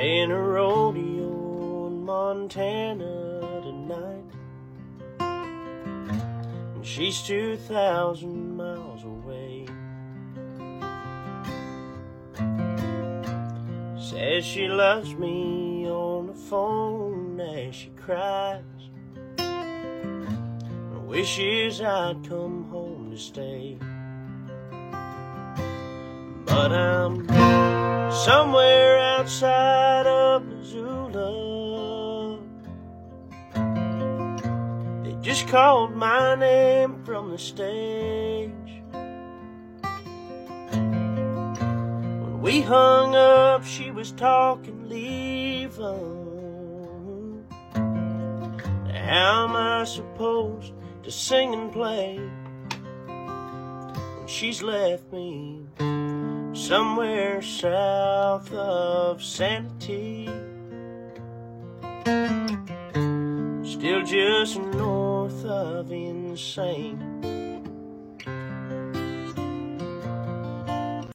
playing a rodeo in Montana tonight, and she's 2,000 miles away. Says she loves me on the phone as she cries, and wishes I'd come home to stay. But I'm somewhere outside of Missoula. They just called my name from the stage. When we hung up, she was talking leaving. How am I supposed to sing and play when she's left me somewhere south of Santee, still just north of insane?